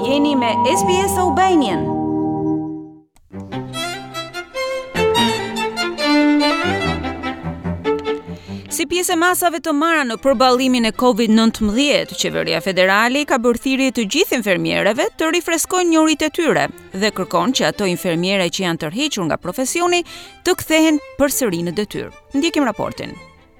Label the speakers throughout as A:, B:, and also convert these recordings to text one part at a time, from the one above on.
A: Jeni me SBS Albanian. Si pjesë e masave të marra në përballimin e COVID-19, Qeveria Federale ka bërë thirrje të gjithë infermierëve të rifreskojnë njohuritë e tyre dhe kërkon që ato infermiere që janë tërhequr nga profesioni të kthehen përsëri në detyrë. Ndjekim raportin.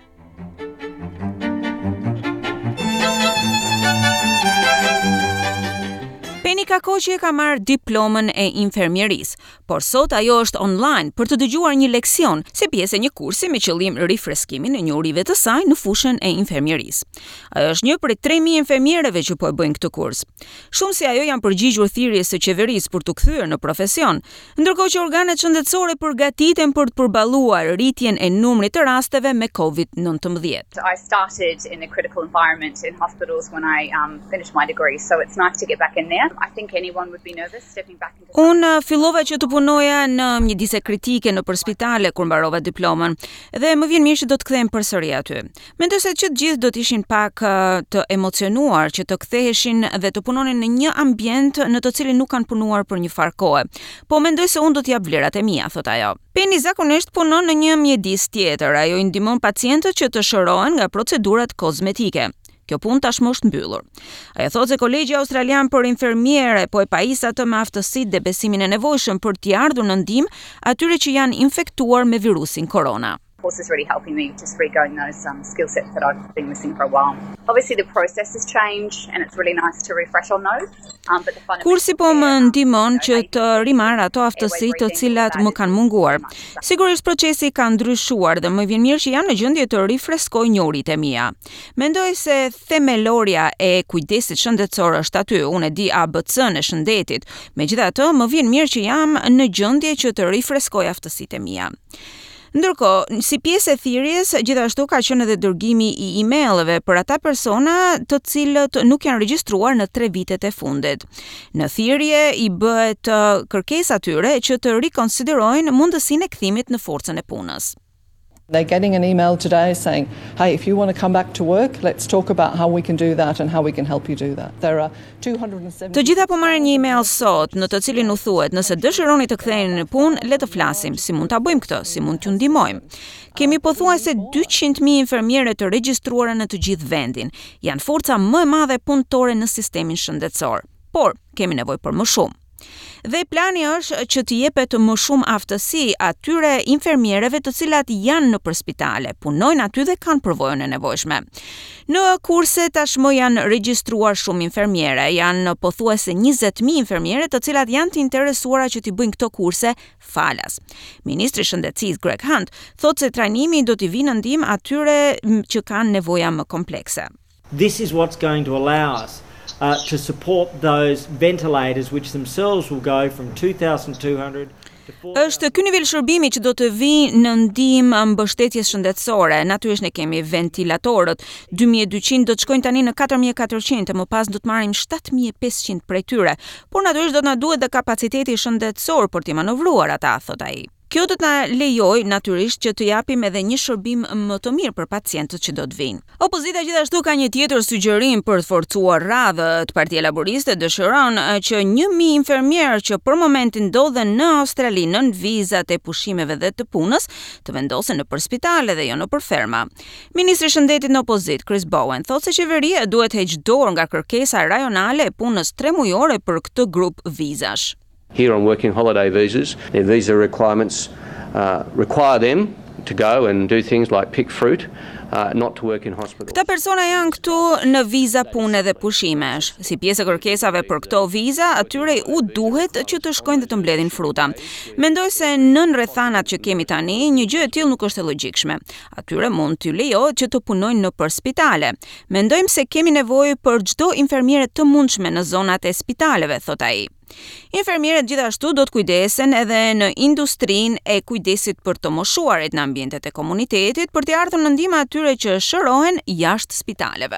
A: Penika Koqi ka marrë diplomën e infermierisë, por sot ajo është online për të dëgjuar një leksion si pjesë e një kursi me qëllim rifreskimin e njohurive të saj në fushën e infermierisë. Ajo është një prej 3000 infermierëve që po e bëjnë këtë kurs. Shumë si ajo janë përgjigjur thirrjes së qeverisë për të kthyer në profesion, ndërkohë që organet shëndetësore përgatiten për të përballuar rritjen e numrit të rasteve me COVID-19.
B: I started in a critical environment in hospitals when I finished my degree, so it's nice to get back in there. I think anyone would be nervous stepping back into.
A: Unë fillova që të punoja në mjedise kritike nëpër spitale kur mbarova diplomën dhe më vjen mirë që do të kthehem përsëri aty. Mendoj se që të gjithë do të ishin pak të emocionuar që të ktheheshin dhe të punonin në një ambient në të cilin nuk kanë punuar për një farë kohe. Po mendoj se unë do t'jap vlerat e mia, thot ajo. Penny zakonisht punon në një mjedis tjetër, ajo i ndihmon pacientët që të shërohen nga procedurat kozmetike. Kjo punë tashmë është mbyllur. Ajo thotë se Kolegji Australian për Infermiere po e pajis atë me aftësitë dhe besimin e nevojshëm për t'i ardhur në ndihmë atyre që janë infektuar me virusin korona.
B: Course is really helping me just regain those skill sets that I've been missing for a while. Obviously the process has changed and it's really nice to refresh on those. But the fundamental
A: Kursi po më ndihmon që të rimarr ato aftësi të cilat më kanë munguar. Sigurisht procesi ka ndryshuar dhe më vjen mirë që jam në gjendje të rifreskoj njohuritë e mia. Mendoj se themelorja e kujdesit shëndetësor është aty, unë e di ABC-n e shëndetit. Megjithatë, më vjen mirë që jam në gjendje që të rifreskoj aftësitë e mia. Ndërkohë, si pjesë e thirrjes, gjithashtu ka qenë edhe dërgimi i emailëve për ata persona të cilët nuk janë regjistruar në 3 vitet e fundit. Në thirrje i bëhet kërkesë atyre që të rikonsiderojnë mundësinë e kthimit në forcën e punës.
C: They're getting an email today saying, hey, if you want to come back to work, let's talk about how we can do that and how we can help you do that. There are 270.
A: Të gjitha po marrin një email sot në të cilin u thuhet, nëse dëshironi të ktheheni në punë, le të flasim, si mund ta bëjmë këtë, si mund t'ju ndihmojmë. Kemi pothuajse 200.000 infermiere të regjistruara në të gjithë vendin. Janë forca më e madhe punëtore në sistemin shëndetësor. Por kemi nevojë për më shumë. Dhe plani është që të jepet më shumë aftësi atyre infermierëve të cilat janë nëpër spitale, punojnë aty dhe kanë përvojën e nevojshme. Në kurse tashmë janë regjistruar shumë infermiere, janë pothuajse 20.000 infermiere të cilat janë të interesuara që t'i bëjnë këto kurse falas. Ministri i Shëndetësisë Greg Hunt thotë se trajnimi do t'i vinë në ndihmë atyre që kanë nevoja më komplekse.
D: This is what's going to allow us to support those ventilators which themselves will go from 2,200 to 4,000.
A: Është ky nivel shërbimi që do të vijë në ndihmë mbështetjes shëndetësore. Natyrisht ne kemi ventilatorët, 2200 do të shkojnë tani në 4400, më pas do të marrim 7500 prej tyre. Por natyrisht do të na duhet dhe kapaciteti shëndetësor për t'i manovruar ata, thot ai. Kjo do të na lejojë natyrisht që të japim edhe një shërbim më të mirë për pacientët që do të vinë. Opozita gjithashtu ka një tjetër sugjerim për të forcuar radhët. Partia Laboriste dëshiron që 1000 infermierë që për momentin ndodhen në Australi nën vizat e pushimeve dhe të punës të vendosen nëpër spitale dhe jo nëpër ferma. Ministri i Shëndetit në opozit, Chris Bowen, thotë se qeveria duhet heqë dorë nga kërkesa rajonale e punës 3 mujore për këtë grup vizash.
E: Here on working holiday visas, their visa requirements require them to go and do things like pick fruit, not to work in hospitals.
A: Këta persona janë këtu në viza pune dhe pushimesh. Si pjesë e kërkesave për këto viza, atyre u duhet që të shkojnë dhe të mbledhin fruta. Mendoj se nën rrethanat që kemi tani, një gjë e tillë nuk është e logjikshme. Atyre mund t'ju lejohet që të punojnë nëpër spitale. Mendojmë se kemi nevojë për çdo infermiere të mundshme në zonat e spitaleve, thot ai. Infermierët gjithashtu do të kujdesen edhe në industrinë e kujdesit për të moshuarit në ambientet e komunitetit për t'i ardhur në ndihmë atyre që shërohen jashtë spitaleve.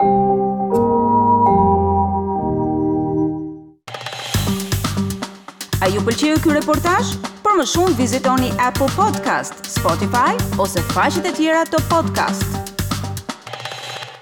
A: A ju pëlqeu ky reportazh? Për më shumë vizitoni Apple Podcast, Spotify ose faqet e tjera të podcast.